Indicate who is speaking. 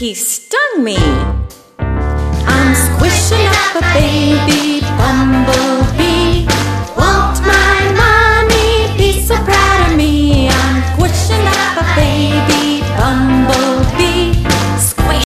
Speaker 1: He stung me. I'm squishing up a baby